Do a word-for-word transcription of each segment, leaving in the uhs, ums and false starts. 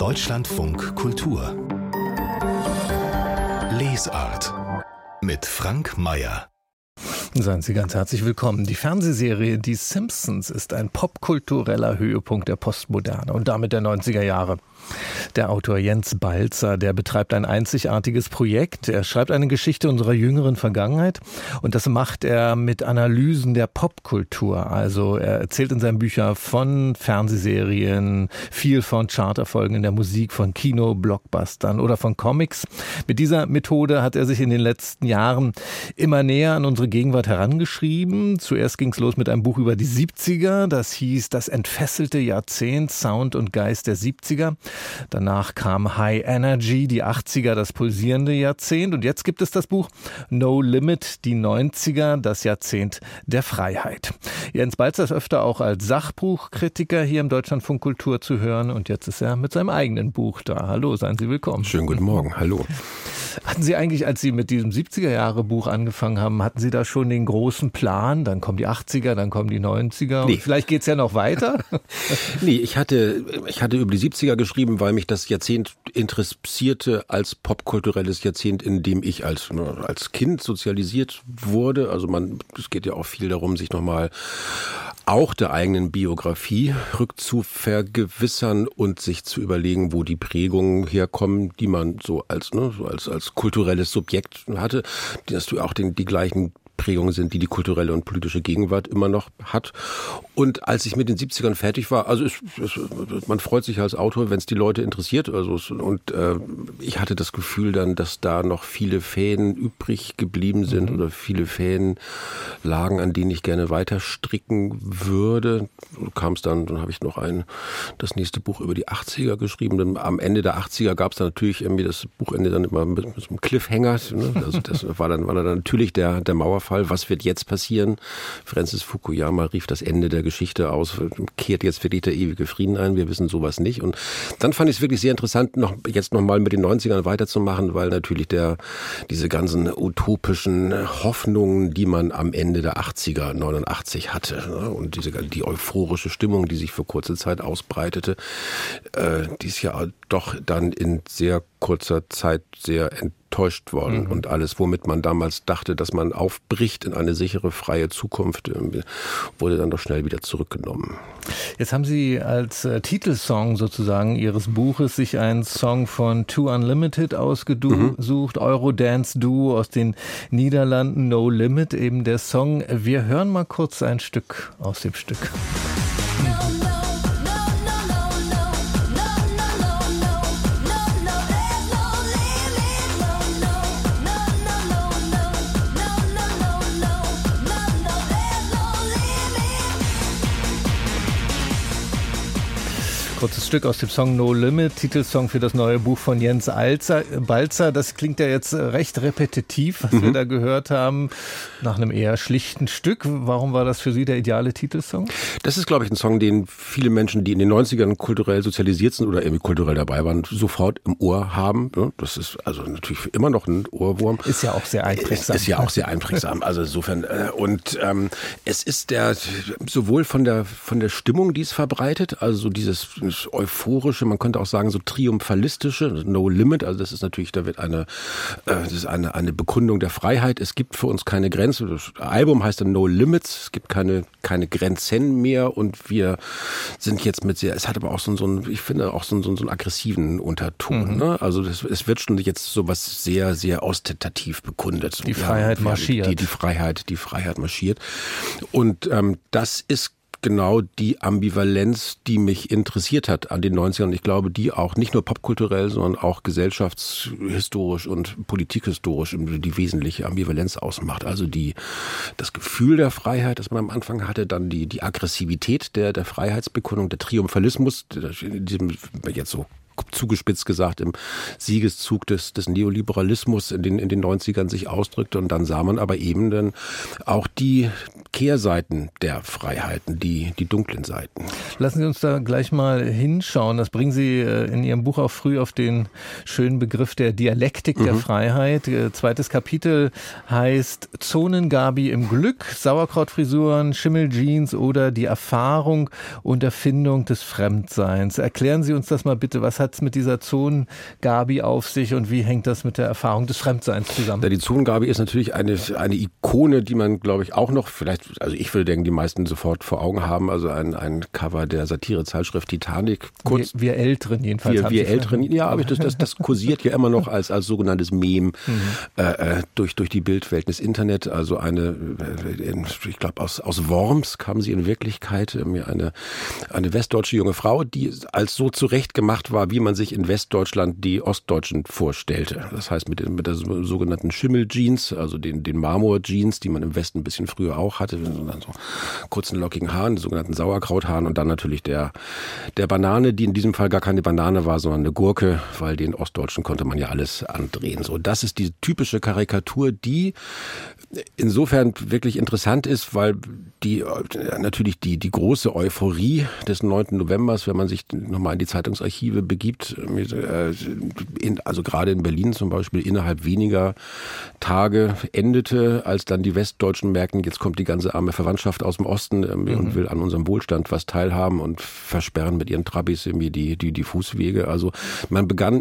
Deutschlandfunk Kultur Lesart mit Frank Mayer. Seien Sie ganz herzlich willkommen. Die Fernsehserie Die Simpsons ist ein popkultureller Höhepunkt der Postmoderne und damit der neunziger Jahre. Der Autor Jens Balzer, der betreibt ein einzigartiges Projekt. Er schreibt eine Geschichte unserer jüngeren Vergangenheit und das macht er mit Analysen der Popkultur. Also er erzählt in seinen Büchern von Fernsehserien, viel von Charterfolgen in der Musik, von Kino, Blockbustern oder von Comics. Mit dieser Methode hat er sich in den letzten Jahren immer näher an unsere Gegenwart herangeschrieben. Zuerst ging es los mit einem Buch über die siebziger. Das hieß Das entfesselte Jahrzehnt, Sound und Geist der siebziger. Danach kam High Energy, die achtziger, das pulsierende Jahrzehnt. Und jetzt gibt es das Buch No Limit, die neunziger, das Jahrzehnt der Freiheit. Jens Balzer ist öfter auch als Sachbuchkritiker hier im Deutschlandfunk Kultur zu hören. Und jetzt ist er mit seinem eigenen Buch da. Hallo, seien Sie willkommen. Schönen guten Morgen, hallo. Hatten Sie eigentlich, als Sie mit diesem siebziger-Jahre-Buch angefangen haben, hatten Sie da schon den großen Plan? Dann kommen die achtziger, dann kommen die neunziger. Nee. Und vielleicht geht's ja noch weiter? Nee, ich hatte, ich hatte über die siebziger geschrieben, weil mich das Jahrzehnt interessierte als popkulturelles Jahrzehnt, in dem ich als, als Kind sozialisiert wurde. Also man, es geht ja auch viel darum, sich nochmal auch der eigenen Biografie rückzuvergewissern und sich zu überlegen, wo die Prägungen herkommen, die man so als, ne, so als, als kulturelles Subjekt hatte, dass du auch den, die gleichen Prägungen sind, die die kulturelle und politische Gegenwart immer noch hat. Und als ich mit den siebzigern fertig war, also es, es, man freut sich als Autor, wenn es die Leute interessiert. Also es, und äh, ich hatte das Gefühl dann, dass da noch viele Fäden übrig geblieben sind mhm. oder viele Fäden lagen, an denen ich gerne weiter stricken würde. So kam es dann, dann habe ich noch ein das nächste Buch über die achtziger geschrieben. Dann am Ende der achtziger gab es dann natürlich irgendwie das Buchende dann immer mit, mit so einem Cliffhanger. Ne? Also das war dann, war dann natürlich der, der Mauerfall. Was wird jetzt passieren? Francis Fukuyama rief das Ende der Geschichte aus, kehrt jetzt wirklich der ewige Frieden ein. Wir wissen sowas nicht. Und dann fand ich es wirklich sehr interessant, noch jetzt nochmal mit den neunzigern weiterzumachen, weil natürlich der diese ganzen utopischen Hoffnungen, die man am Ende der achtziger, neunundachtzig hatte, ne? Und diese die euphorische Stimmung, die sich für kurze Zeit ausbreitete, äh, die ist ja doch dann in sehr kurzer Zeit sehr enttäuscht worden. Mhm. Und alles, womit man damals dachte, dass man aufbricht in eine sichere, freie Zukunft, wurde dann doch schnell wieder zurückgenommen. Jetzt haben Sie als äh, Titelsong sozusagen Ihres Buches sich einen Song von Two Unlimited ausgesucht, mhm. Eurodance-Duo aus den Niederlanden, No Limit, eben der Song. Wir hören mal kurz ein Stück aus dem Stück. Kurzes Stück aus dem Song No Limit, Titelsong für das neue Buch von Jens Balzer. Das klingt ja jetzt recht repetitiv, was mhm. wir da gehört haben, nach einem eher schlichten Stück. Warum war das für Sie der ideale Titelsong? Das ist, glaube ich, ein Song, den viele Menschen, die in den neunzigern kulturell sozialisiert sind oder irgendwie kulturell dabei waren, sofort im Ohr haben. Das ist also natürlich immer noch ein Ohrwurm. Ist ja auch sehr einprägsam. Ist ja auch sehr einprägsam. Also insofern, und ähm, es ist der sowohl von der von der Stimmung, die es verbreitet, also so dieses euphorische, man könnte auch sagen so triumphalistische, No Limit, also das ist natürlich, da wird eine, äh, das ist eine, eine Bekundung der Freiheit, es gibt für uns keine Grenze, das Album heißt dann No Limits, es gibt keine, keine Grenzen mehr und wir sind jetzt mit sehr, es hat aber auch so, so einen, ich finde auch so, so, so einen aggressiven Unterton, mhm. ne? Also das, es wird schon jetzt so was sehr, sehr ostentativ bekundet. Die Freiheit ja, marschiert. Die, die Freiheit, die Freiheit marschiert und ähm, das ist genau die Ambivalenz, die mich interessiert hat an den neunzigern. Ich glaube, die auch nicht nur popkulturell, sondern auch gesellschaftshistorisch und politikhistorisch die wesentliche Ambivalenz ausmacht. Also die, das Gefühl der Freiheit, das man am Anfang hatte, dann die, die Aggressivität der, der Freiheitsbekundung, der Triumphalismus, in diesem jetzt so zugespitzt gesagt, im Siegeszug des, des Neoliberalismus in den, in den neunzigern sich ausdrückte. Und dann sah man aber eben dann auch die Kehrseiten der Freiheiten, die, die dunklen Seiten. Lassen Sie uns da gleich mal hinschauen. Das bringen Sie in Ihrem Buch auch früh auf den schönen Begriff der Dialektik der mhm. Freiheit. Zweites Kapitel heißt Zonengabi im Glück, Sauerkrautfrisuren, Schimmeljeans oder die Erfahrung und Erfindung des Fremdseins. Erklären Sie uns das mal bitte. Was hat hat es mit dieser Zonengabi auf sich und wie hängt das mit der Erfahrung des Fremdseins zusammen? Ja, die Zonengabi ist natürlich eine, eine Ikone, die man, glaube ich, auch noch, vielleicht, also ich würde denken, die meisten sofort vor Augen haben, also ein, ein Cover der Satirezeitschrift Titanic. Kurz, wir, wir Älteren jedenfalls. Wir, wir Älteren, ja, aber das, das, das kursiert ja immer noch als, als sogenanntes Meme mhm. äh, durch, durch die Bildwelt des Internet. Also eine, ich glaube, aus, aus Worms kam sie in Wirklichkeit, mir eine, eine westdeutsche junge Frau, die als so zurechtgemacht war, wie man sich in Westdeutschland die Ostdeutschen vorstellte. Das heißt mit, mit der sogenannten Schimmeljeans, also den, den Marmorjeans, die man im Westen ein bisschen früher auch hatte, so kurzen lockigen Haaren, sogenannten Sauerkrauthaaren und dann natürlich der, der Banane, die in diesem Fall gar keine Banane war, sondern eine Gurke, weil den Ostdeutschen konnte man ja alles andrehen. So, das ist die typische Karikatur, die insofern wirklich interessant ist, weil die natürlich die, die große Euphorie des neunten Novembers, wenn man sich nochmal in die Zeitungsarchive begibt, mit, äh, in, also gerade in Berlin zum Beispiel, innerhalb weniger Tage endete, als dann die Westdeutschen merken, jetzt kommt die ganze arme Verwandtschaft aus dem Osten äh, mhm. und will an unserem Wohlstand was teilhaben und versperren mit ihren Trabis irgendwie die, die, die Fußwege. Also man begann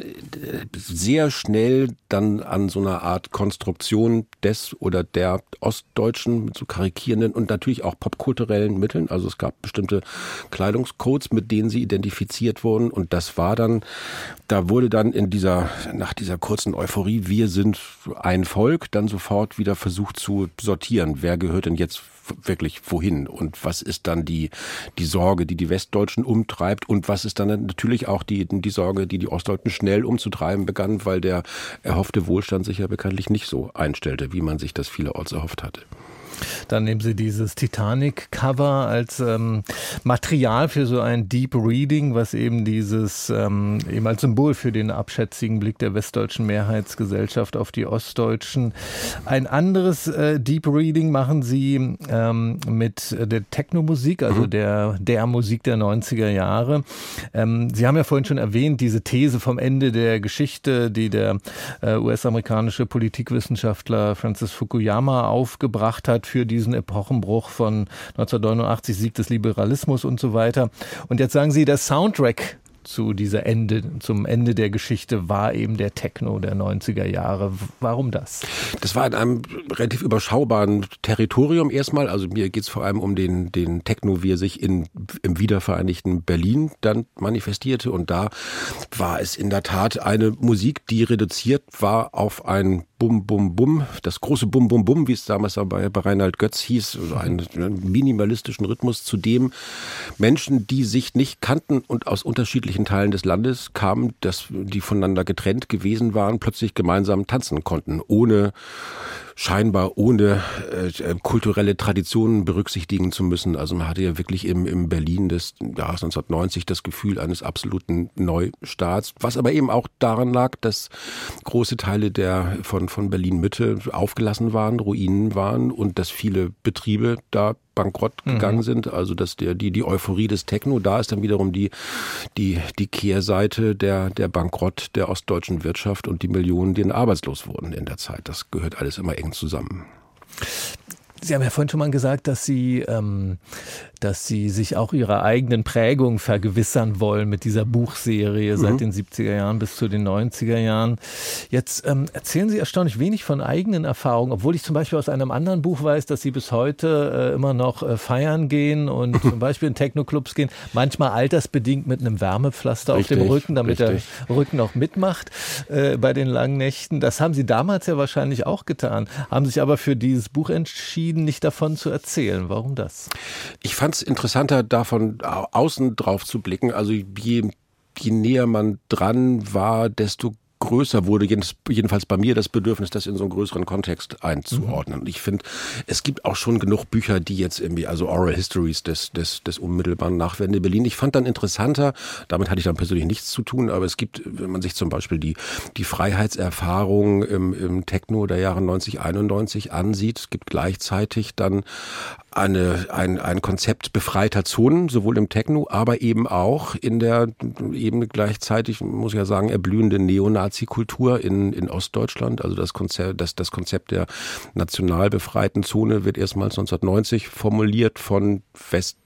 sehr schnell dann an so einer Art Konstruktion des oder der Ostdeutschen mit so karikierenden und natürlich auch popkulturellen Mitteln. Also es gab bestimmte Kleidungscodes, mit denen sie identifiziert wurden und das war dann, da wurde dann in dieser, nach dieser kurzen Euphorie, wir sind ein Volk, dann sofort wieder versucht zu sortieren. Wer gehört denn jetzt wirklich wohin und was ist dann die, die Sorge, die die Westdeutschen umtreibt und was ist dann natürlich auch die, die Sorge, die die Ostdeutschen schnell umzutreiben begann, weil der erhoffte Wohlstand sich ja bekanntlich nicht so einstellte, wie man sich das vielerorts erhofft hatte. Dann nehmen Sie dieses Titanic-Cover als ähm, Material für so ein Deep Reading, was eben dieses ähm, eben als Symbol für den abschätzigen Blick der westdeutschen Mehrheitsgesellschaft auf die Ostdeutschen. Ein anderes äh, Deep Reading machen Sie ähm, mit der Techno-Musik, also mhm. der, der Musik der neunziger Jahre. Ähm, Sie haben ja vorhin schon erwähnt, diese These vom Ende der Geschichte, die der äh, U S-amerikanische Politikwissenschaftler Francis Fukuyama aufgebracht hat, für diesen Epochenbruch von neunzehnhundertneunundachtzig, Sieg des Liberalismus und so weiter. Und jetzt sagen Sie, der Soundtrack zu dieser Ende, zum Ende der Geschichte war eben der Techno der neunziger Jahre. Warum das? Das war in einem relativ überschaubaren Territorium erstmal. Also mir geht es vor allem um den, den Techno, wie er sich in, im wiedervereinigten Berlin dann manifestierte. Und da war es in der Tat eine Musik, die reduziert war auf ein Bum, Bum, Bum, das große Bum, Bum, Bum, wie es damals bei, bei Reinhard Götz hieß, also einen minimalistischen Rhythmus, zu dem Menschen, die sich nicht kannten und aus unterschiedlichen Teilen des Landes kamen, dass die voneinander getrennt gewesen waren, plötzlich gemeinsam tanzen konnten, ohne scheinbar ohne äh, kulturelle Traditionen berücksichtigen zu müssen. Also man hatte ja wirklich im, im Berlin des Jahres neunzehnhundertneunzig das Gefühl eines absoluten Neustarts, was aber eben auch daran lag, dass große Teile der von, von Berlin-Mitte aufgelassen waren, Ruinen waren und dass viele Betriebe da bankrott gegangen mhm. sind, also dass der die die Euphorie des Techno, da ist dann wiederum die die die Kehrseite der der Bankrott der ostdeutschen Wirtschaft und die Millionen, die arbeitslos wurden in der Zeit. Das gehört alles immer eng zusammen. Sie haben ja vorhin schon mal gesagt, dass Sie, ähm, dass Sie sich auch Ihrer eigenen Prägung vergewissern wollen mit dieser Buchserie mhm. seit den siebziger Jahren bis zu den neunziger Jahren. Jetzt ähm, erzählen Sie erstaunlich wenig von eigenen Erfahrungen, obwohl ich zum Beispiel aus einem anderen Buch weiß, dass Sie bis heute äh, immer noch äh, feiern gehen und zum Beispiel in Techno-Clubs gehen, manchmal altersbedingt mit einem Wärmepflaster richtig, auf dem Rücken, damit richtig. der Rücken auch mitmacht äh, bei den langen Nächten. Das haben Sie damals ja wahrscheinlich auch getan, haben sich aber für dieses Buch entschieden, nicht davon zu erzählen. Warum das? Ich fand es interessanter, davon außen drauf zu blicken. Also je, je näher man dran war, desto größer wurde jedenfalls bei mir das Bedürfnis, das in so einen größeren Kontext einzuordnen. Und ich finde, es gibt auch schon genug Bücher, die jetzt irgendwie, also Oral Histories des, des, des unmittelbaren Nachwende Berlin. Ich fand dann interessanter, damit hatte ich dann persönlich nichts zu tun, aber es gibt, wenn man sich zum Beispiel die, die Freiheitserfahrung im, im Techno der Jahre neunzig, einundneunzig ansieht, es gibt gleichzeitig dann eine, ein, ein Konzept befreiter Zonen, sowohl im Techno, aber eben auch in der eben gleichzeitig, muss ich ja sagen, erblühenden Neonazi-Kultur in, in Ostdeutschland. Also das Konzept, das, das Konzept der national befreiten Zone wird erstmals neunzehnhundertneunzig formuliert von West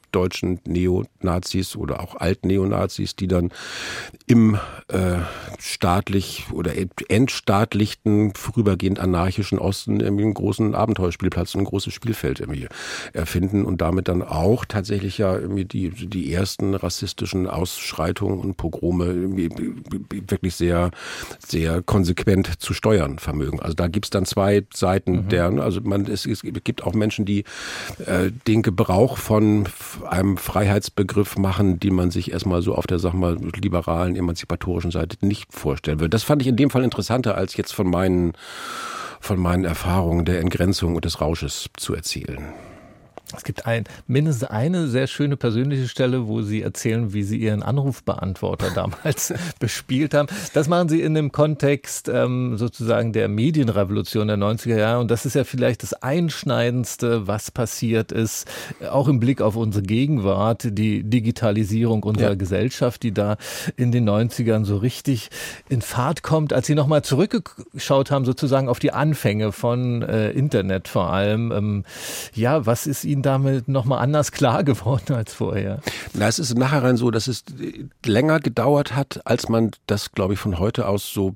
deutschen Neonazis oder auch Alt-Neonazis, die dann im äh, staatlich oder entstaatlichten, vorübergehend anarchischen Osten irgendwie einen großen Abenteuerspielplatz, ein großes Spielfeld irgendwie erfinden und damit dann auch tatsächlich ja irgendwie die, die ersten rassistischen Ausschreitungen und Pogrome irgendwie wirklich sehr, sehr konsequent zu steuern vermögen. Also da gibt's dann zwei Seiten mhm. der, also man, es, es gibt auch Menschen, die äh, den Gebrauch von einem Freiheitsbegriff machen, die man sich erstmal so auf der, sag mal, liberalen, emanzipatorischen Seite nicht vorstellen würde. Das fand ich in dem Fall interessanter, als jetzt von meinen, von meinen Erfahrungen der Entgrenzung und des Rausches zu erzählen. Es gibt ein, mindestens eine sehr schöne persönliche Stelle, wo Sie erzählen, wie Sie Ihren Anrufbeantworter damals bespielt haben. Das machen Sie in dem Kontext ähm, sozusagen der Medienrevolution der neunziger Jahre. Und das ist ja vielleicht das Einschneidendste, was passiert ist, auch im Blick auf unsere Gegenwart, die Digitalisierung unserer ja. Gesellschaft, die da in den neunzigern so richtig in Fahrt kommt. Als Sie nochmal zurückgeschaut haben, sozusagen auf die Anfänge von äh, Internet vor allem, ähm, ja, was ist Ihnen damit nochmal anders klar geworden als vorher? Na, es ist nachher rein so, dass es länger gedauert hat, als man das, glaube ich, von heute aus so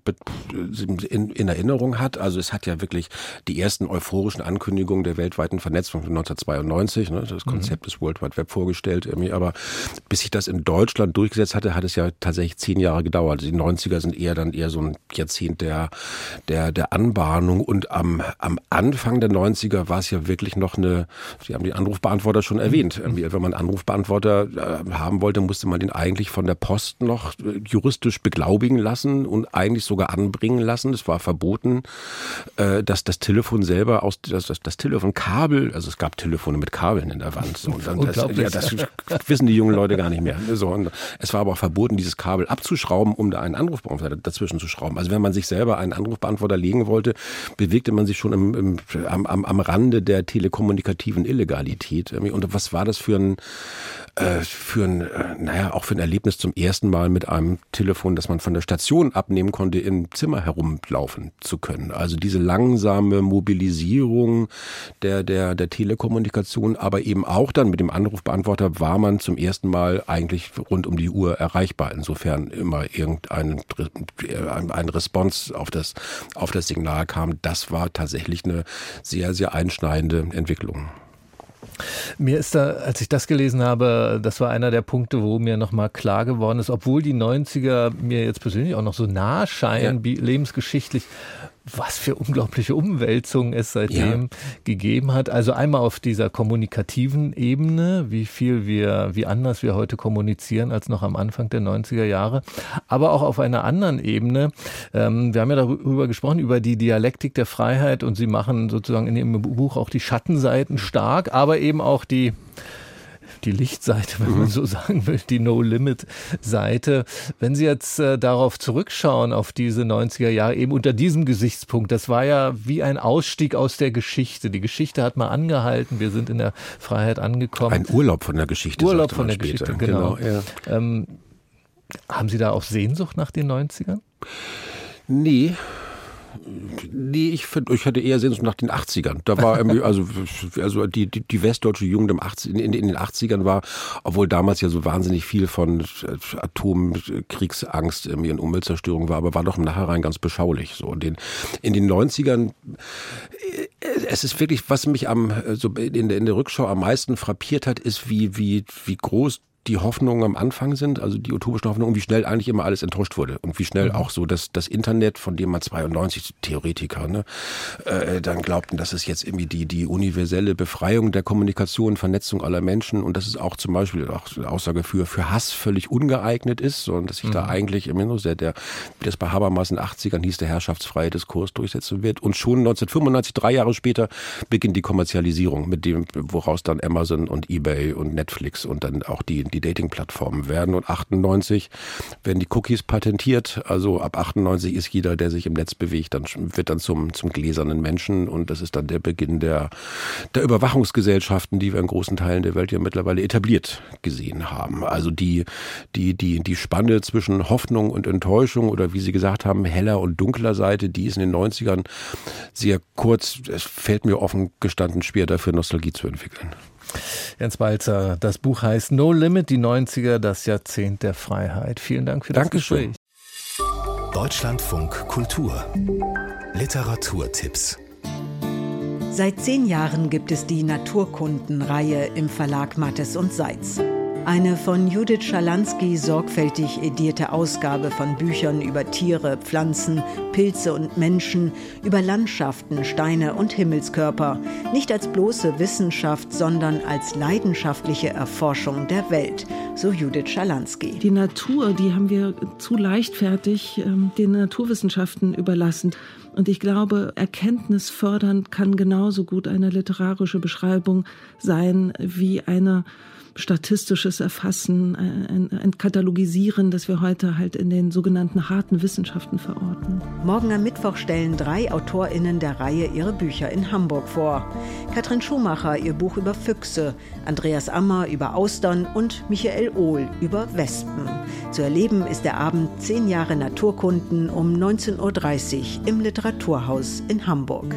in, in Erinnerung hat. Also es hat ja wirklich die ersten euphorischen Ankündigungen der weltweiten Vernetzung von neunzehnhundertzweiundneunzig, ne, das Konzept mhm. des World Wide Web vorgestellt, irgendwie. Aber bis sich das in Deutschland durchgesetzt hatte, hat es ja tatsächlich zehn Jahre gedauert. Die neunziger sind eher dann eher so ein Jahrzehnt der, der, der Anbahnung. Und am, am Anfang der neunziger war es ja wirklich noch eine, Sie haben die Anrufbeantworter schon erwähnt. Wenn man einen Anrufbeantworter haben wollte, musste man den eigentlich von der Post noch juristisch beglaubigen lassen und eigentlich sogar anbringen lassen. Es war verboten, dass das Telefon selber aus das, das, das Telefonkabel, also es gab Telefone mit Kabeln in der Wand. So, und dann das, ja, das wissen die jungen Leute gar nicht mehr. So, und es war aber auch verboten, dieses Kabel abzuschrauben, um da einen Anrufbeantworter dazwischen zu schrauben. Also wenn man sich selber einen Anrufbeantworter legen wollte, bewegte man sich schon im, im, am, am, am Rande der telekommunikativen Illegalität. Und was war das für ein, äh, für ein, äh, naja, auch für ein Erlebnis zum ersten Mal mit einem Telefon, das man von der Station abnehmen konnte, im Zimmer herumlaufen zu können. Also diese langsame Mobilisierung der, der, der Telekommunikation, aber eben auch dann mit dem Anrufbeantworter war man zum ersten Mal eigentlich rund um die Uhr erreichbar. Insofern immer irgendein ein Response auf das, auf das Signal kam. Das war tatsächlich eine sehr, sehr einschneidende Entwicklung. Mir ist da, als ich das gelesen habe, das war einer der Punkte, wo mir nochmal klar geworden ist, obwohl die neunziger mir jetzt persönlich auch noch so nah scheinen, ja. lebensgeschichtlich, was für unglaubliche Umwälzungen es seitdem ja. gegeben hat. Also einmal auf dieser kommunikativen Ebene, wie viel wir, wie anders wir heute kommunizieren als noch am Anfang der neunziger Jahre, aber auch auf einer anderen Ebene. Ähm, wir haben ja darüber gesprochen, über die Dialektik der Freiheit, und Sie machen sozusagen in Ihrem Buch auch die Schattenseiten stark, aber eben auch die die Lichtseite, wenn man so sagen will, die No-Limit-Seite. Wenn Sie jetzt äh, darauf zurückschauen, auf diese neunziger Jahre, eben unter diesem Gesichtspunkt, das war ja wie ein Ausstieg aus der Geschichte. Die Geschichte hat mal angehalten, wir sind in der Freiheit angekommen. Ein Urlaub von der Geschichte. Urlaub von der später. Geschichte, genau. genau ja. ähm, haben Sie da auch Sehnsucht nach den neunzigern? Nee. Nee, ich, find, ich hatte eher Sehnsucht nach den achtzigern. Da war irgendwie, also, also die, die, die westdeutsche Jugend im achtzig, in, in den achtzigern war, obwohl damals ja so wahnsinnig viel von Atomkriegsangst irgendwie und Umweltzerstörung war, aber war doch im Nachhinein ganz beschaulich. So. Und den, in den neunzigern, es ist wirklich, was mich am, so in der, in der Rückschau am meisten frappiert hat, ist, wie, wie, wie groß die Hoffnungen am Anfang sind, also die utopischen Hoffnungen, wie schnell eigentlich immer alles enttäuscht wurde und wie schnell mhm. auch so das, das Internet, von dem man zweiundneunzig Theoretiker ne, äh, dann glaubten, dass es jetzt irgendwie die, die universelle Befreiung der Kommunikation, Vernetzung aller Menschen und dass es auch zum Beispiel auch eine Aussage für, für Hass völlig ungeeignet ist und dass sich mhm. da eigentlich immer nur der, der, wie das bei Habermas in den achtzigern hieß, der herrschaftsfreie Diskurs durchsetzen wird. Und schon neunzehnhundertfünfundneunzig, drei Jahre später, beginnt die Kommerzialisierung, mit dem, woraus dann Amazon und eBay und Netflix und dann auch die die Dating-Plattformen werden. Und achtundneunzig werden die Cookies patentiert. Also ab achtundneunzig ist jeder, der sich im Netz bewegt, dann wird dann zum, zum gläsernen Menschen. Und das ist dann der Beginn der, der Überwachungsgesellschaften, die wir in großen Teilen der Welt ja mittlerweile etabliert gesehen haben. Also die, die, die, die Spanne zwischen Hoffnung und Enttäuschung oder wie Sie gesagt haben, heller und dunkler Seite, die ist in den neunzigern sehr kurz. Es fällt mir offen gestanden schwer, dafür Nostalgie zu entwickeln. Jens Balzer, das Buch heißt No Limit, die neunziger, das Jahrzehnt der Freiheit. Vielen Dank für das Dankeschön. Gespräch. Deutschlandfunk Kultur. Literaturtipps. Seit zehn Jahren gibt es die Naturkundenreihe im Verlag Mattes und Seitz. Eine von Judith Schalansky sorgfältig edierte Ausgabe von Büchern über Tiere, Pflanzen, Pilze und Menschen, über Landschaften, Steine und Himmelskörper. Nicht als bloße Wissenschaft, sondern als leidenschaftliche Erforschung der Welt, so Judith Schalansky. Die Natur, die haben wir zu leichtfertig ähm, den Naturwissenschaften überlassen. Und ich glaube, Erkenntnis fördern kann genauso gut eine literarische Beschreibung sein wie eine statistisches Erfassen, ein, ein Katalogisieren, das wir heute halt in den sogenannten harten Wissenschaften verorten. Morgen am Mittwoch stellen drei AutorInnen der Reihe ihre Bücher in Hamburg vor. Katrin Schumacher ihr Buch über Füchse, Andreas Ammer über Austern und Michael Ohl über Wespen. Zu erleben ist der Abend zehn Jahre Naturkunden um neunzehn Uhr dreißig im Literaturhaus in Hamburg.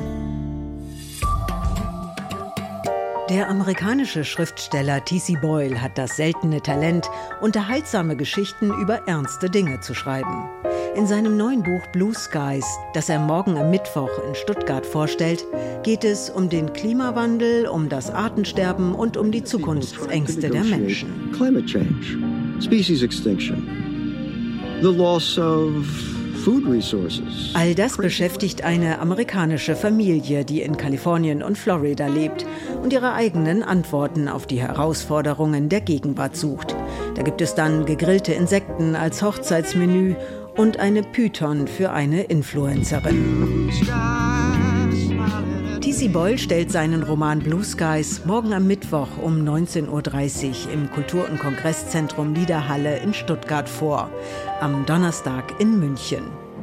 Der amerikanische Schriftsteller T C Boyle hat das seltene Talent, unterhaltsame Geschichten über ernste Dinge zu schreiben. In seinem neuen Buch Blue Skies, das er morgen am Mittwoch in Stuttgart vorstellt, geht es um den Klimawandel, um das Artensterben und um die Zukunftsängste der Menschen. Climate change, species extinction, the loss of food resources. All das beschäftigt eine amerikanische Familie, die in Kalifornien und Florida lebt und ihre eigenen Antworten auf die Herausforderungen der Gegenwart sucht. Da gibt es dann gegrillte Insekten als Hochzeitsmenü und eine Python für eine Influencerin. T C Boyle stellt seinen Roman Blue Skies morgen am Mittwoch um neunzehn Uhr dreißig im Kultur- und Kongresszentrum Liederhalle in Stuttgart vor, am Donnerstag in München.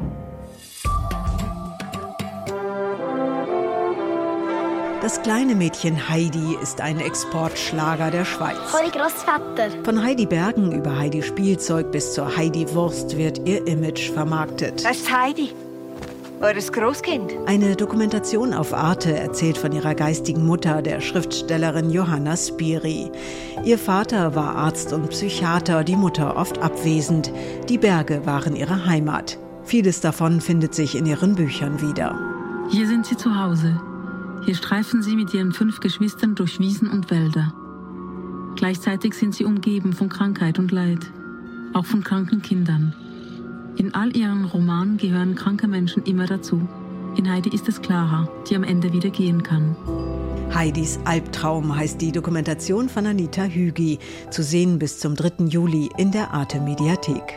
Das kleine Mädchen Heidi ist ein Exportschlager der Schweiz. Hallo Grossvater. Von Heidi Bergen über Heidi Spielzeug bis zur Heidi Wurst wird ihr Image vermarktet. Das ist Heidi, eures Großkind. Eine Dokumentation auf Arte erzählt von ihrer geistigen Mutter, der Schriftstellerin Johanna Spiri. Ihr Vater war Arzt und Psychiater, die Mutter oft abwesend. Die Berge waren ihre Heimat. Vieles davon findet sich in ihren Büchern wieder. Hier sind sie zu Hause. Hier streifen sie mit ihren fünf Geschwistern durch Wiesen und Wälder. Gleichzeitig sind sie umgeben von Krankheit und Leid, auch von kranken Kindern. In all ihren Romanen gehören kranke Menschen immer dazu. In Heidi ist es Clara, die am Ende wieder gehen kann. Heidis Albtraum heißt die Dokumentation von Anita Hügi, zu sehen bis zum dritten Juli in der Arte-Mediathek.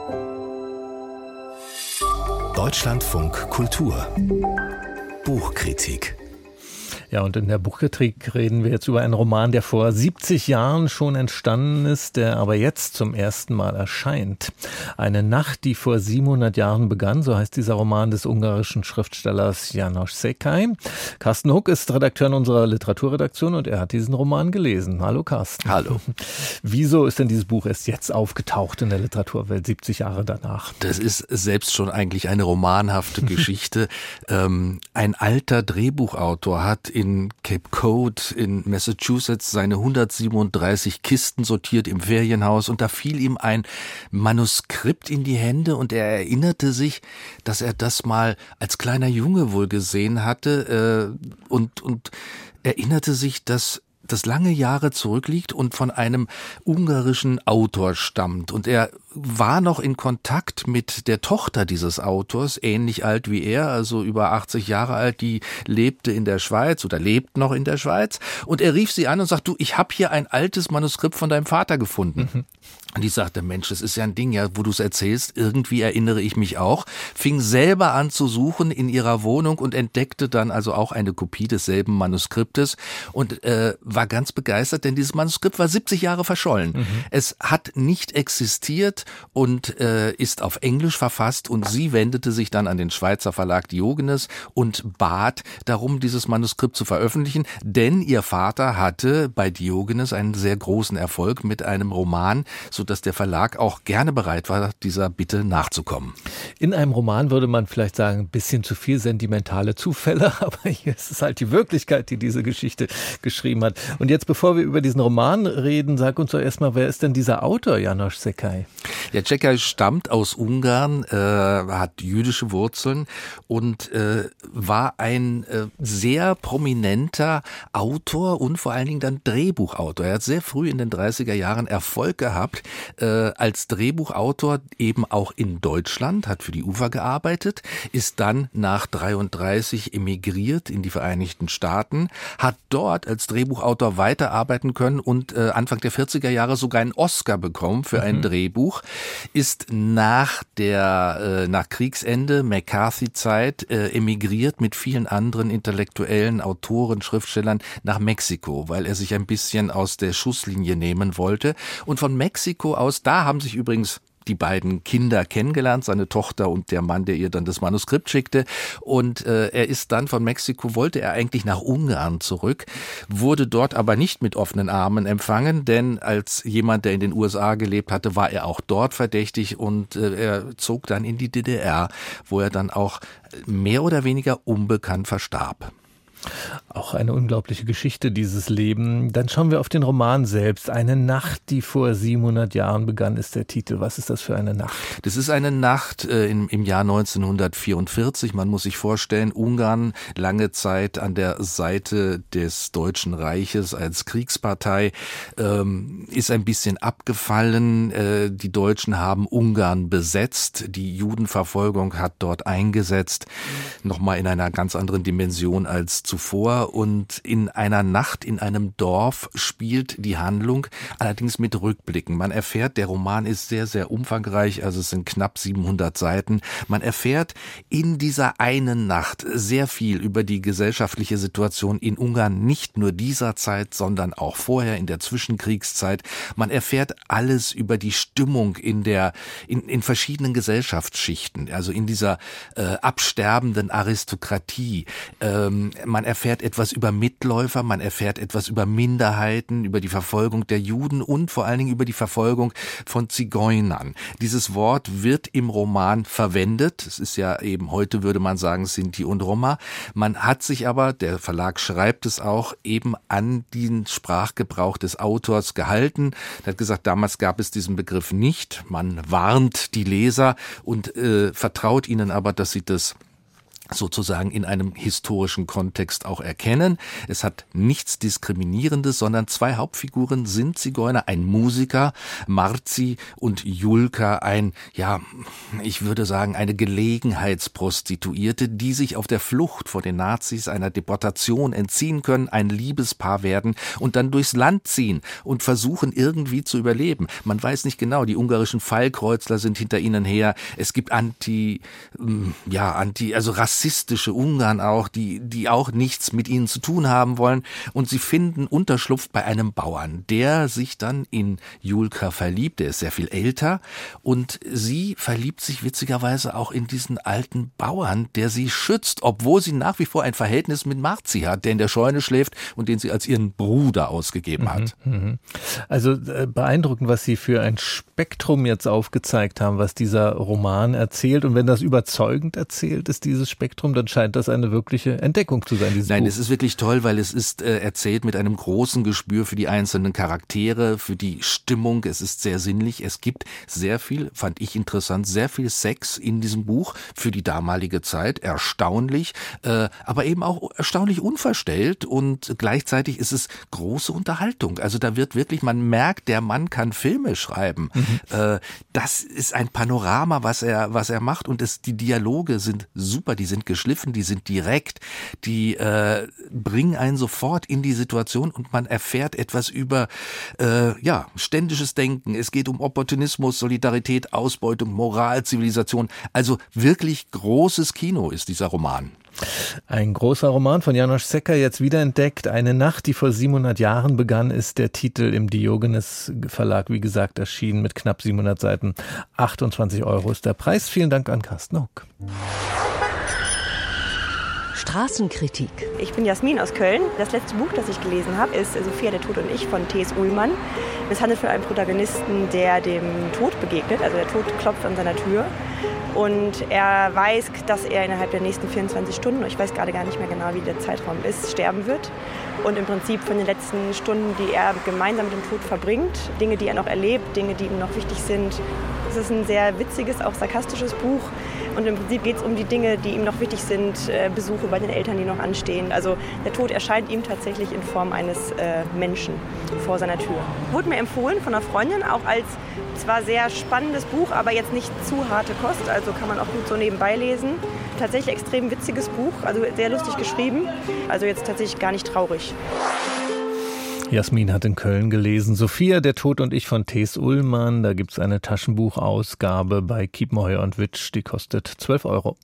Deutschlandfunk Kultur. Buchkritik. Ja, und in der Buchkritik reden wir jetzt über einen Roman, der vor siebzig Jahren schon entstanden ist, der aber jetzt zum ersten Mal erscheint. Eine Nacht, die vor siebenhundert Jahren begann, so heißt dieser Roman des ungarischen Schriftstellers János Székely. Carsten Huck ist Redakteur in unserer Literaturredaktion und er hat diesen Roman gelesen. Hallo Carsten. Hallo. Wieso ist denn dieses Buch erst jetzt aufgetaucht in der Literaturwelt, siebzig Jahre danach? Das ist selbst schon eigentlich eine romanhafte Geschichte. ähm, ein alter Drehbuchautor hat in Cape Cod in Massachusetts seine hundertsiebenunddreißig Kisten sortiert im Ferienhaus und da fiel ihm ein Manuskript in die Hände und er erinnerte sich, dass er das mal als kleiner Junge wohl gesehen hatte äh, und, und erinnerte sich, dass das lange Jahre zurückliegt und von einem ungarischen Autor stammt. Und er war noch in Kontakt mit der Tochter dieses Autors, ähnlich alt wie er, also über achtzig Jahre alt, die lebte in der Schweiz oder lebt noch in der Schweiz. Und er rief sie an und sagt, du, ich habe hier ein altes Manuskript von deinem Vater gefunden. Mhm. Und die sagte, Mensch, das ist ja ein Ding, ja, wo du es erzählst, irgendwie erinnere ich mich auch, fing selber an zu suchen in ihrer Wohnung und entdeckte dann also auch eine Kopie desselben Manuskriptes und äh, war ganz begeistert, denn dieses Manuskript war siebzig Jahre verschollen. Mhm. Es hat nicht existiert und äh, ist auf Englisch verfasst und sie wendete sich dann an den Schweizer Verlag Diogenes und bat darum, dieses Manuskript zu veröffentlichen, denn ihr Vater hatte bei Diogenes einen sehr großen Erfolg mit einem Roman, sodass der Verlag auch gerne bereit war, dieser Bitte nachzukommen. In einem Roman würde man vielleicht sagen, ein bisschen zu viel sentimentale Zufälle, aber hier ist es halt die Wirklichkeit, die diese Geschichte geschrieben hat. Und jetzt, bevor wir über diesen Roman reden, sag uns doch erstmal, wer ist denn dieser Autor, János Szekely? Ja, Szekely stammt aus Ungarn, äh, hat jüdische Wurzeln und äh, war ein äh, sehr prominenter Autor und vor allen Dingen dann Drehbuchautor. Er hat sehr früh in den dreißiger Jahren Erfolg gehabt äh, als Drehbuchautor, eben auch in Deutschland, hat für die U F A gearbeitet, ist dann nach dreiunddreißig emigriert in die Vereinigten Staaten, hat dort als Drehbuchautor weiterarbeiten können und äh, Anfang der vierziger Jahre sogar einen Oscar bekommen für ein mhm. Drehbuch, ist nach der äh, nach Kriegsende, McCarthy-Zeit äh, emigriert mit vielen anderen intellektuellen Autoren, Schriftstellern nach Mexiko, weil er sich ein bisschen aus der Schusslinie nehmen wollte. Und von Mexiko aus, da haben sich übrigens die beiden Kinder kennengelernt, seine Tochter und der Mann, der ihr dann das Manuskript schickte. Und äh, er ist dann von Mexiko, wollte er eigentlich nach Ungarn zurück, wurde dort aber nicht mit offenen Armen empfangen, denn als jemand, der in den U S A gelebt hatte, war er auch dort verdächtig und äh, er zog dann in die D D R, wo er dann auch mehr oder weniger unbekannt verstarb. Auch eine unglaubliche Geschichte, dieses Leben. Dann schauen wir auf den Roman selbst. Eine Nacht, die vor siebenhundert Jahren begann, ist der Titel. Was ist das für eine Nacht? Das ist eine Nacht äh, im, im Jahr neunzehnhundertvierundvierzig. Man muss sich vorstellen, Ungarn lange Zeit an der Seite des Deutschen Reiches als Kriegspartei, ähm, ist ein bisschen abgefallen. Äh, die Deutschen haben Ungarn besetzt. Die Judenverfolgung hat dort eingesetzt. Nochmal in einer ganz anderen Dimension als zuvor, und in einer Nacht in einem Dorf spielt die Handlung, allerdings mit Rückblicken. Man erfährt, der Roman ist sehr, sehr umfangreich, also es sind knapp siebenhundert Seiten. Man erfährt in dieser einen Nacht sehr viel über die gesellschaftliche Situation in Ungarn, nicht nur dieser Zeit, sondern auch vorher in der Zwischenkriegszeit. Man erfährt alles über die Stimmung in der in, in verschiedenen Gesellschaftsschichten, also in dieser äh, absterbenden Aristokratie. Ähm, Man erfährt etwas über Mitläufer, man erfährt etwas über Minderheiten, über die Verfolgung der Juden und vor allen Dingen über die Verfolgung von Zigeunern. Dieses Wort wird im Roman verwendet. Es ist ja eben, heute würde man sagen, Sinti und Roma. Man hat sich aber, der Verlag schreibt es auch, eben an den Sprachgebrauch des Autors gehalten. Er hat gesagt, damals gab es diesen Begriff nicht. Man warnt die Leser und äh, vertraut ihnen aber, dass sie das sozusagen in einem historischen Kontext auch erkennen. Es hat nichts Diskriminierendes, sondern zwei Hauptfiguren sind Zigeuner, ein Musiker, Marci, und Julka, ein, ja, ich würde sagen, eine Gelegenheitsprostituierte, die sich auf der Flucht vor den Nazis einer Deportation entziehen können, ein Liebespaar werden und dann durchs Land ziehen und versuchen irgendwie zu überleben. Man weiß nicht genau, die ungarischen Fallkreuzler sind hinter ihnen her. Es gibt anti, ja, anti, also Rassismus, rassistische Ungarn auch, die, die auch nichts mit ihnen zu tun haben wollen. Und sie finden Unterschlupf bei einem Bauern, der sich dann in Julka verliebt. Der ist sehr viel älter. Und sie verliebt sich witzigerweise auch in diesen alten Bauern, der sie schützt, obwohl sie nach wie vor ein Verhältnis mit Marci hat, der in der Scheune schläft und den sie als ihren Bruder ausgegeben hat. Also äh, beeindruckend, was Sie für ein Spektrum jetzt aufgezeigt haben, was dieser Roman erzählt. Und wenn das überzeugend erzählt ist, dieses Spektrum, dann scheint das eine wirkliche Entdeckung zu sein, dieses Nein, Buch. es ist wirklich toll, weil es ist äh, erzählt mit einem großen Gespür für die einzelnen Charaktere, für die Stimmung. Es ist sehr sinnlich. Es gibt sehr viel, fand ich interessant, sehr viel Sex in diesem Buch für die damalige Zeit. Erstaunlich, äh, aber eben auch erstaunlich unverstellt, und gleichzeitig ist es große Unterhaltung. Also da wird wirklich, man merkt, der Mann kann Filme schreiben. Mhm. Äh, das ist ein Panorama, was er, was er macht, und es, die Dialoge sind super. Diese sind geschliffen, die sind direkt, die äh, bringen einen sofort in die Situation und man erfährt etwas über äh, ja, ständisches Denken. Es geht um Opportunismus, Solidarität, Ausbeutung, Moral, Zivilisation. Also wirklich großes Kino ist dieser Roman. Ein großer Roman von János Secker, jetzt wiederentdeckt. Eine Nacht, die vor siebenhundert Jahren begann, ist der Titel im Diogenes Verlag, wie gesagt, erschienen mit knapp siebenhundert Seiten. achtundzwanzig Euro ist der Preis. Vielen Dank an Carsten Huck. Straßenkritik. Ich bin Jasmin aus Köln. Das letzte Buch, das ich gelesen habe, ist Sophia, der Tod und ich von T S. Ullmann. Es handelt von einem Protagonisten, der dem Tod begegnet. Also der Tod klopft an seiner Tür. Und er weiß, dass er innerhalb der nächsten vierundzwanzig Stunden, ich weiß gerade gar nicht mehr genau, wie der Zeitraum ist, sterben wird. Und im Prinzip von den letzten Stunden, die er gemeinsam mit dem Tod verbringt, Dinge, die er noch erlebt, Dinge, die ihm noch wichtig sind. Es ist ein sehr witziges, auch sarkastisches Buch. Und im Prinzip geht es um die Dinge, die ihm noch wichtig sind, Besuche bei den Eltern, die noch anstehen. Also der Tod erscheint ihm tatsächlich in Form eines äh, Menschen vor seiner Tür. Wurde mir empfohlen von einer Freundin, auch als zwar sehr spannendes Buch, aber jetzt nicht zu harte Kost, also kann man auch gut so nebenbei lesen. Tatsächlich extrem witziges Buch, also sehr lustig geschrieben, also jetzt tatsächlich gar nicht traurig. Jasmin hat in Köln gelesen. Sophia, der Tod und ich von T S. Ullmann. Da gibt es eine Taschenbuchausgabe bei Kiepenheuer und Witsch. Die kostet zwölf Euro.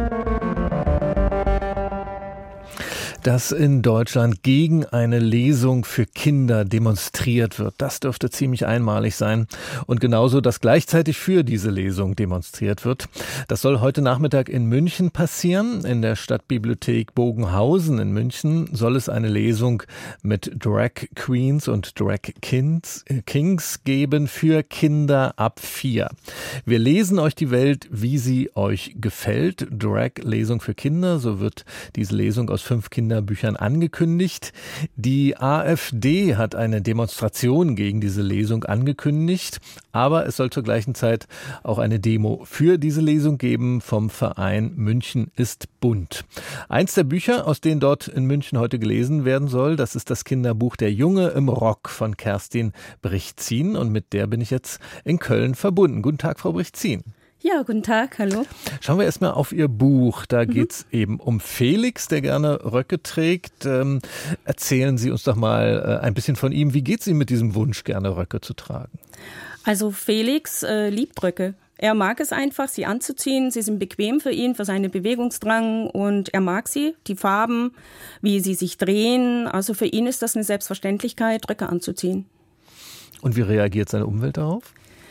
Dass in Deutschland gegen eine Lesung für Kinder demonstriert wird. Das dürfte ziemlich einmalig sein. Und genauso, dass gleichzeitig für diese Lesung demonstriert wird. Das soll heute Nachmittag in München passieren. In der Stadtbibliothek Bogenhausen in München soll es eine Lesung mit Drag Queens und Drag Kings, Kings geben für Kinder ab vier. Wir lesen euch die Welt, wie sie euch gefällt. Drag-Lesung für Kinder, so wird diese Lesung aus fünf Kindern Büchern angekündigt. Die AfD hat eine Demonstration gegen diese Lesung angekündigt, aber es soll zur gleichen Zeit auch eine Demo für diese Lesung geben vom Verein München ist bunt. Eins der Bücher, aus denen dort in München heute gelesen werden soll, das ist das Kinderbuch Der Junge im Rock von Kerstin Brichtzin und mit der bin ich jetzt in Köln verbunden. Guten Tag, Frau Brichtzin. Ja, guten Tag, hallo. Schauen wir erstmal auf Ihr Buch. Da mhm. geht es eben um Felix, der gerne Röcke trägt. Ähm, erzählen Sie uns doch mal äh, ein bisschen von ihm. Wie geht es ihm mit diesem Wunsch, gerne Röcke zu tragen? Also Felix äh, liebt Röcke. Er mag es einfach, sie anzuziehen. Sie sind bequem für ihn, für seinen Bewegungsdrang und er mag sie, die Farben, wie sie sich drehen. Also für ihn ist das eine Selbstverständlichkeit, Röcke anzuziehen. Und wie reagiert seine Umwelt darauf?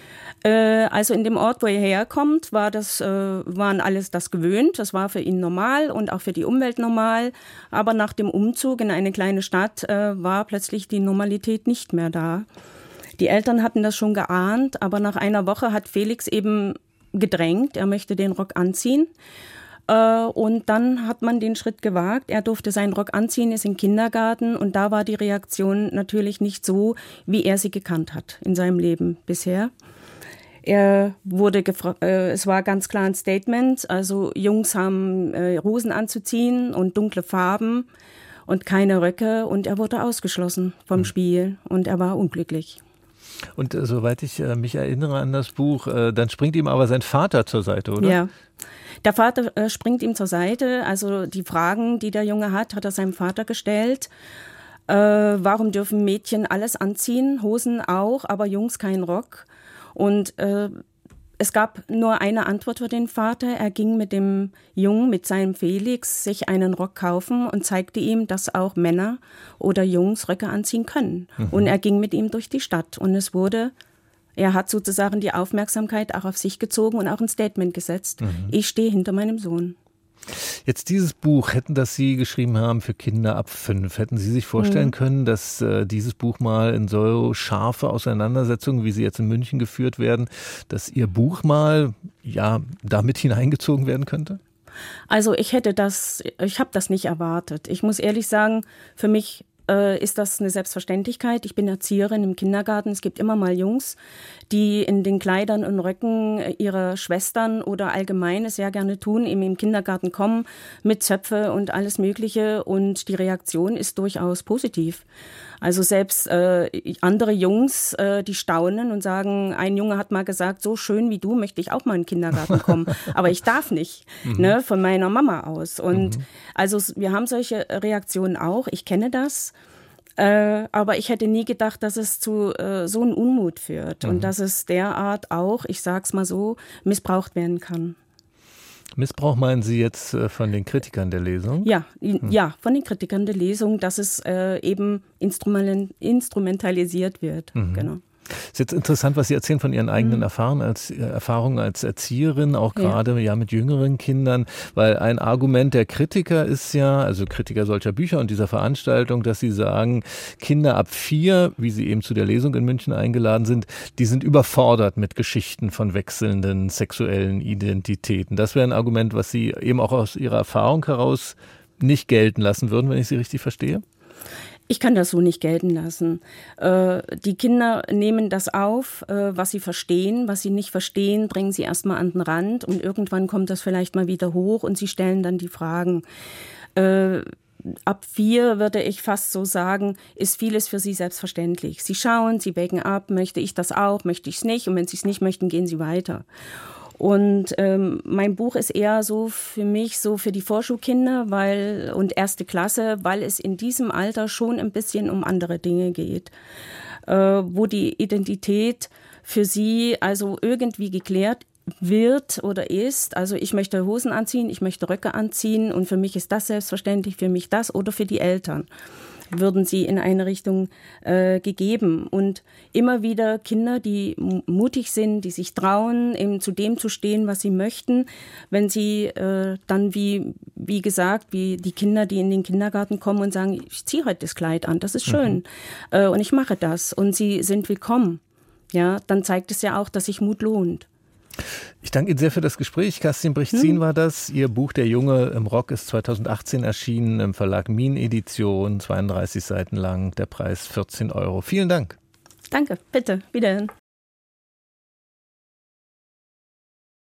Also in dem Ort, wo er herkommt, war das, äh, waren alles das gewöhnt. Das war für ihn normal und auch für die Umwelt normal. Aber nach dem Umzug in eine kleine Stadt äh, war plötzlich die Normalität nicht mehr da. Die Eltern hatten das schon geahnt, aber nach einer Woche hat Felix eben gedrängt, er möchte den Rock anziehen. Äh, und dann hat man den Schritt gewagt. Er durfte seinen Rock anziehen, ist im Kindergarten und da war die Reaktion natürlich nicht so, wie er sie gekannt hat in seinem Leben bisher. Er wurde gefra- äh, es war ganz klar ein Statement, also Jungs haben äh, Hosen anzuziehen und dunkle Farben und keine Röcke und er wurde ausgeschlossen vom mhm. Spiel und er war unglücklich. Und äh, soweit ich äh, mich erinnere an das Buch, äh, dann springt ihm aber sein Vater zur Seite, oder? Ja, der Vater äh, springt ihm zur Seite, also die Fragen, die der Junge hat, hat er seinem Vater gestellt. Äh, warum dürfen Mädchen alles anziehen, Hosen auch, aber Jungs keinen Rock? Und äh, es gab nur eine Antwort für den Vater. Er ging mit dem Jungen, mit seinem Felix, sich einen Rock kaufen und zeigte ihm, dass auch Männer oder Jungs Röcke anziehen können. Mhm. Und er ging mit ihm durch die Stadt. Und es wurde, er hat sozusagen die Aufmerksamkeit auch auf sich gezogen und auch ein Statement gesetzt. Mhm. Ich stehe hinter meinem Sohn. Jetzt dieses Buch, hätten das Sie geschrieben haben für Kinder ab fünf, hätten Sie sich vorstellen mhm. können, dass äh, dieses Buch mal in so scharfe Auseinandersetzungen, wie sie jetzt in München geführt werden, dass Ihr Buch mal ja damit hineingezogen werden könnte? Also ich hätte das, ich habe das nicht erwartet. Ich muss ehrlich sagen, für mich äh, ist das eine Selbstverständlichkeit. Ich bin Erzieherin im Kindergarten. Es gibt immer mal Jungs, die in den Kleidern und Röcken ihrer Schwestern oder allgemein es sehr gerne tun, eben im Kindergarten kommen mit Zöpfe und alles Mögliche und die Reaktion ist durchaus positiv. Also selbst äh, andere Jungs, äh, die staunen und sagen, ein Junge hat mal gesagt, so schön wie du möchte ich auch mal in den Kindergarten kommen, aber ich darf nicht, mhm. ne, von meiner Mama aus. Und mhm. also wir haben solche Reaktionen auch, ich kenne das. Äh, aber ich hätte nie gedacht, dass es zu äh, so einem Unmut führt mhm. und dass es derart auch, ich sag's mal so, missbraucht werden kann. Missbrauch meinen Sie jetzt äh, von den Kritikern der Lesung? Ja, hm. ja, von den Kritikern der Lesung, dass es äh, eben instrumentalisiert wird. Mhm. Genau. Ist jetzt interessant, was Sie erzählen von Ihren eigenen mhm. Erfahrungen als, Erfahrungen als Erzieherin, auch gerade ja. ja mit jüngeren Kindern, weil ein Argument der Kritiker ist ja, also Kritiker solcher Bücher und dieser Veranstaltung, dass sie sagen, Kinder ab vier, wie sie eben zu der Lesung in München eingeladen sind, die sind überfordert mit Geschichten von wechselnden sexuellen Identitäten. Das wäre ein Argument, was Sie eben auch aus Ihrer Erfahrung heraus nicht gelten lassen würden, wenn ich Sie richtig verstehe? Ich kann das so nicht gelten lassen. Äh, die Kinder nehmen das auf, äh, was sie verstehen. Was sie nicht verstehen, bringen sie erstmal an den Rand und irgendwann kommt das vielleicht mal wieder hoch und sie stellen dann die Fragen. Äh, ab vier würde ich fast so sagen, ist vieles für sie selbstverständlich. Sie schauen, sie wägen ab, möchte ich das auch, möchte ich es nicht und wenn sie es nicht möchten, gehen sie weiter. Und ähm, mein Buch ist eher so für mich, so für die Vorschulkinder weil, und erste Klasse, weil es in diesem Alter schon ein bisschen um andere Dinge geht, äh, wo die Identität für sie also irgendwie geklärt wird oder ist. Also ich möchte Hosen anziehen, ich möchte Röcke anziehen und für mich ist das selbstverständlich, für mich das oder für die Eltern würden sie in eine Richtung äh, gegeben. Und immer wieder Kinder, die mutig sind, die sich trauen, eben zu dem zu stehen, was sie möchten, wenn sie äh, dann, wie, wie gesagt, wie die Kinder, die in den Kindergarten kommen und sagen, ich ziehe heute das Kleid an, das ist schön, mhm. äh, und ich mache das und sie sind willkommen. Ja, dann zeigt es ja auch, dass sich Mut lohnt. Ich danke Ihnen sehr für das Gespräch. Kerstin Brichtzin hm. war das. Ihr Buch Der Junge im Rock ist zweitausendachtzehn erschienen im Verlag Mien Edition, zweiunddreißig Seiten lang, der Preis vierzehn Euro. Vielen Dank. Danke, bitte, wiederhin.